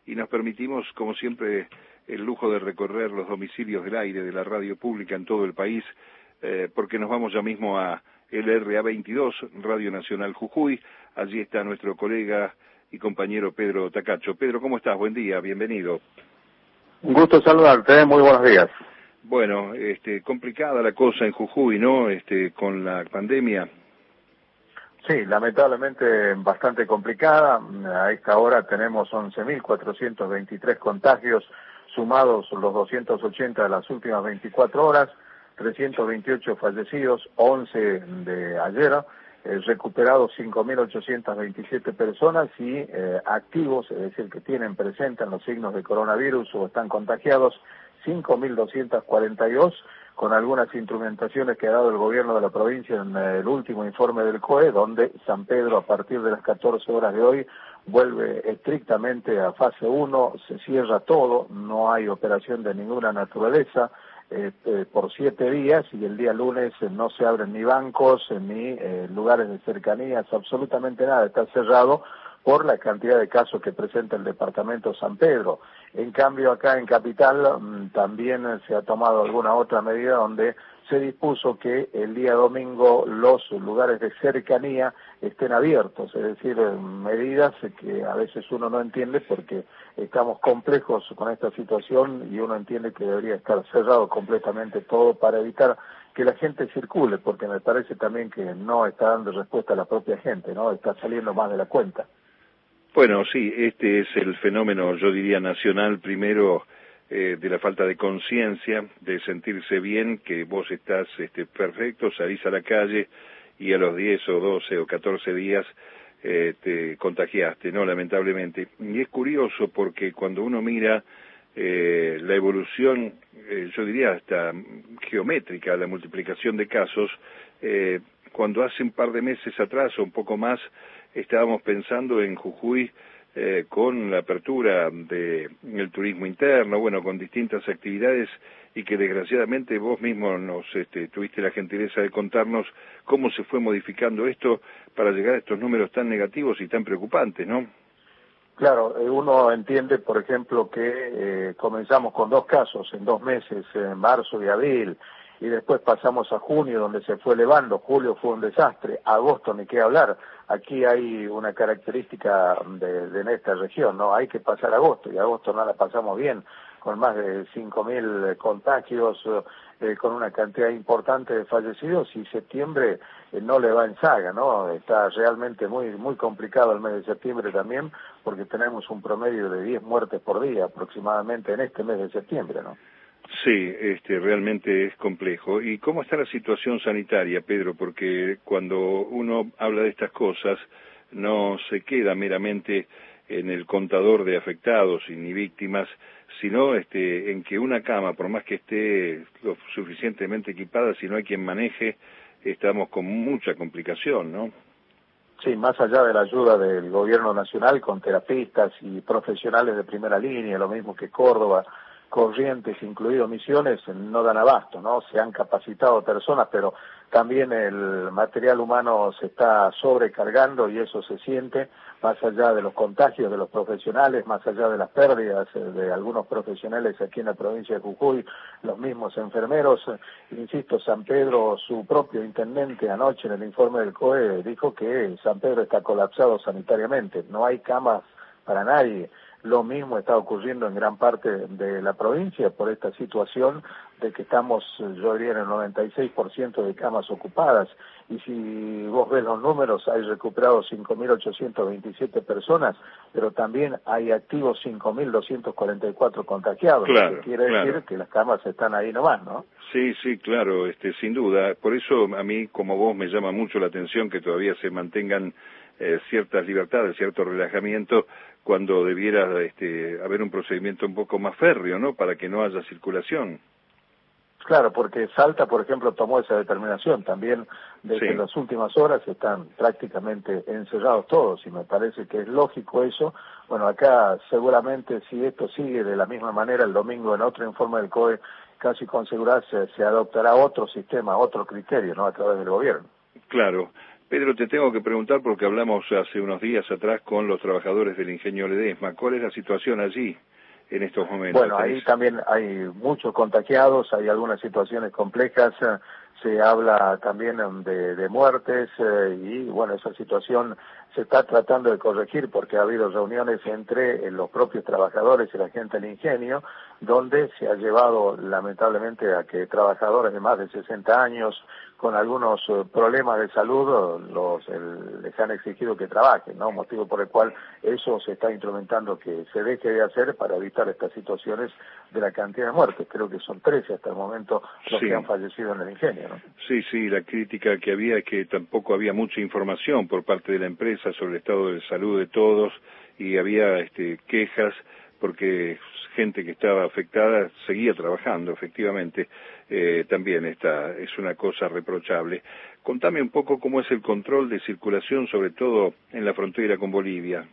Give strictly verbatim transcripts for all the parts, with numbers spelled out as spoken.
y nos permitimos, como siempre, el lujo de recorrer los domicilios del aire de la radio pública en todo el país, eh, porque nos vamos ya mismo a el R A veintidós, Radio Nacional Jujuy. Allí está nuestro colega y compañero Pedro Tacacho. Pedro, ¿cómo estás? Buen día, bienvenido. Un gusto saludarte, muy buenos días. Bueno, este, complicada la cosa en Jujuy, ¿no? Este, con la pandemia. Sí, lamentablemente bastante complicada. A esta hora tenemos once mil cuatrocientos veintitrés contagios, sumados los doscientos ochenta de las últimas veinticuatro horas, trescientos veintiocho fallecidos, once de ayer, eh, recuperados cinco mil ochocientas veintisiete personas y eh, activos, es decir, que tienen, presentan los signos de coronavirus o están contagiados, cinco mil doscientos cuarenta y dos, con algunas instrumentaciones que ha dado el gobierno de la provincia en el último informe del C O E, donde San Pedro, a partir de las catorce horas de hoy, vuelve estrictamente a fase uno, se cierra todo, no hay operación de ninguna naturaleza, este, por siete días, y el día lunes eh, no se abren ni bancos, eh, ni eh, lugares de cercanías, absolutamente nada, está cerrado por la cantidad de casos que presenta el departamento San Pedro. En cambio, acá en Capital mmm, también se ha tomado alguna otra medida donde se dispuso que el día domingo los lugares de cercanía estén abiertos, es decir, medidas que a veces uno no entiende porque estamos complejos con esta situación y uno entiende que debería estar cerrado completamente todo para evitar que la gente circule, porque me parece también que no está dando respuesta a la propia gente, ¿no? Está saliendo más de la cuenta. Bueno, sí, este es el fenómeno, yo diría, nacional, primero, eh, de la falta de conciencia, de sentirse bien, que vos estás este, perfecto, salís a la calle y a los diez o doce o catorce días eh, te contagiaste, ¿no? Lamentablemente. Y es curioso porque cuando uno mira eh, la evolución, eh, yo diría hasta geométrica, la multiplicación de casos, eh, cuando hace un par de meses atrás o un poco más, estábamos pensando en Jujuy eh, con la apertura del turismo interno, bueno, con distintas actividades y que desgraciadamente vos mismo nos este, tuviste la gentileza de contarnos cómo se fue modificando esto para llegar a estos números tan negativos y tan preocupantes, ¿no? Claro, uno entiende, por ejemplo, que eh, comenzamos con dos casos en dos meses, en marzo y abril, y después pasamos a junio, donde se fue elevando, julio fue un desastre, agosto ni qué hablar. Aquí hay una característica de, de en esta región, ¿no? Hay que pasar agosto, y agosto no la pasamos bien, con más de cinco mil contagios, eh, con una cantidad importante de fallecidos, y septiembre eh, no le va en saga, ¿no? Está realmente muy muy complicado el mes de septiembre también, porque tenemos un promedio de diez muertes por día aproximadamente en este mes de septiembre, ¿no? Sí, este, realmente es complejo. ¿Y cómo está la situación sanitaria, Pedro? Porque cuando uno habla de estas cosas, no se queda meramente en el contador de afectados y ni víctimas, sino este, en que una cama, por más que esté lo suficientemente equipada, si no hay quien maneje, estamos con mucha complicación, ¿no? Sí, más allá de la ayuda del gobierno nacional con terapistas y profesionales de primera línea, lo mismo que Córdoba, Corrientes, incluido Misiones, no dan abasto, ¿no? Se han capacitado personas, pero también el material humano se está sobrecargando y eso se siente, más allá de los contagios de los profesionales, más allá de las pérdidas de algunos profesionales aquí en la provincia de Jujuy, los mismos enfermeros. Insisto, San Pedro, su propio intendente anoche en el informe del C O E dijo que San Pedro está colapsado sanitariamente, no hay camas para nadie. Lo mismo está ocurriendo en gran parte de la provincia por esta situación de que estamos, yo diría, en el noventa y seis por ciento de camas ocupadas. Y si vos ves los números, hay recuperados cinco mil ochocientas veintisiete personas, pero también hay activos cinco mil doscientos cuarenta y cuatro contagiados. Claro, que quiere claro. decir que las camas están ahí nomás, ¿no? Sí, sí, claro, este, sin duda. Por eso a mí, como vos, me llama mucho la atención que todavía se mantengan eh, ciertas libertades, cierto relajamiento, cuando debiera este, haber un procedimiento un poco más férreo, ¿no?, para que no haya circulación. Claro, porque Salta, por ejemplo, tomó esa determinación. También desde Sí. las últimas horas están prácticamente encerrados todos y me parece que es lógico eso. Bueno, acá seguramente si esto sigue de la misma manera el domingo en otro informe del C O E, casi con seguridad se, se adoptará otro sistema, otro criterio, ¿no?, a través del gobierno. Claro. Pedro, te tengo que preguntar porque hablamos hace unos días atrás con los trabajadores del Ingenio Ledesma. ¿Cuál es la situación allí en estos momentos? Bueno, ahí también hay muchos contagiados, hay algunas situaciones complejas, se habla también de, de muertes eh, y bueno, esa situación se está tratando de corregir porque ha habido reuniones entre eh, los propios trabajadores y la gente del ingenio, donde se ha llevado lamentablemente a que trabajadores de más de sesenta años con algunos eh, problemas de salud los el, les han exigido que trabajen, ¿no? Motivo por el cual eso se está instrumentando que se deje de hacer para evitar estas situaciones de la cantidad de muertes. Creo que son trece hasta el momento los sí. que han fallecido en el ingenio, ¿no? Sí, sí, la crítica que había es que tampoco había mucha información por parte de la empresa sobre el estado de salud de todos y había este, quejas porque gente que estaba afectada seguía trabajando, efectivamente, eh, también esta es una cosa reprochable. Contame un poco cómo es el control de circulación, sobre todo en la frontera con Bolivia.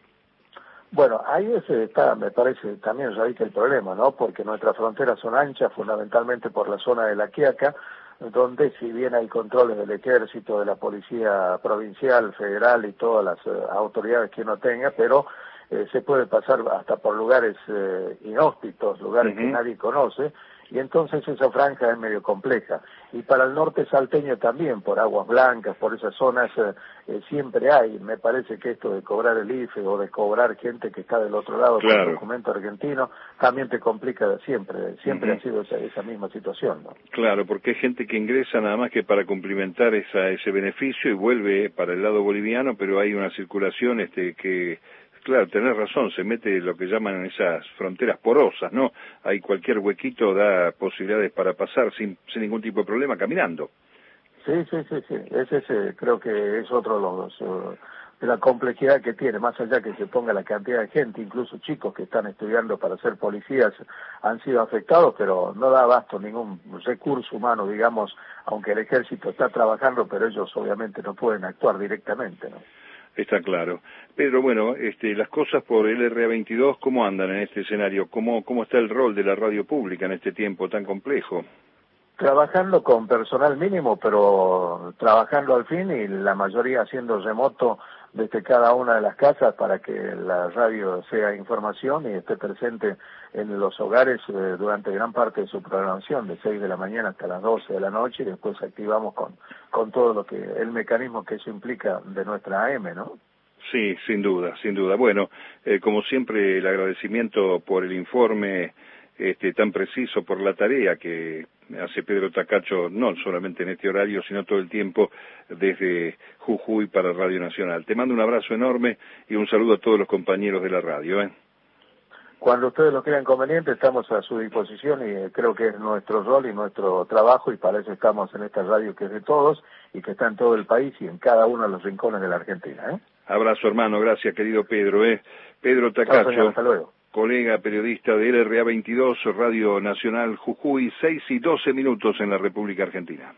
Bueno, ahí ese está, me parece, también radica el problema, ¿no? Porque nuestras fronteras son anchas, fundamentalmente por la zona de La Quiaca, donde si bien hay controles del ejército, de la policía provincial, federal y todas las uh, autoridades que uno tenga, pero eh, se puede pasar hasta por lugares eh, inhóspitos, lugares uh-huh. que nadie conoce, y entonces esa franja es medio compleja. Y para el norte salteño también, por Aguas Blancas, por esas zonas, eh, eh, siempre hay. Me parece que esto de cobrar el I F E o de cobrar gente que está del otro lado claro. con el documento argentino, también te complica siempre. Siempre uh-huh. ha sido esa, esa misma situación, ¿no? Claro, porque hay gente que ingresa nada más que para cumplimentar esa, ese beneficio y vuelve para el lado boliviano, pero hay una circulación este que... Claro, tenés razón, se mete lo que llaman esas fronteras porosas, ¿no? Hay cualquier huequito, da posibilidades para pasar sin, sin ningún tipo de problema, caminando. Sí, sí, sí, sí. Ese es, eh, creo que es otro de los... Uh, de la complejidad que tiene, más allá que se ponga la cantidad de gente, incluso chicos que están estudiando para ser policías han sido afectados, pero no da abasto ningún recurso humano, digamos, aunque el ejército está trabajando, pero ellos obviamente no pueden actuar directamente, ¿no? Está claro. Pedro, bueno, este, las cosas por el R A veintidós, ¿cómo andan en este escenario? ¿Cómo, cómo está el rol de la radio pública en este tiempo tan complejo? Trabajando con personal mínimo, pero trabajando al fin y la mayoría haciendo remoto desde cada una de las casas para que la radio sea información y esté presente en los hogares eh, durante gran parte de su programación, de seis de la mañana hasta las doce de la noche, y después activamos con, con todo lo que, el mecanismo que eso implica de nuestra A M, ¿no? Sí, sin duda, sin duda. Bueno, eh, como siempre, el agradecimiento por el informe este, tan preciso, por la tarea que hace Pedro Tacacho, no solamente en este horario, sino todo el tiempo desde Jujuy para Radio Nacional. Te mando un abrazo enorme y un saludo a todos los compañeros de la radio, ¿eh? Cuando ustedes lo crean conveniente, estamos a su disposición y creo que es nuestro rol y nuestro trabajo, y para eso estamos en esta radio que es de todos y que está en todo el país y en cada uno de los rincones de la Argentina, ¿eh? Abrazo, hermano, gracias, querido Pedro, ¿eh? Pedro Tacacho, Chao, señor, hasta luego. Colega periodista de L R A veintidós, Radio Nacional Jujuy, seis y doce minutos en la República Argentina.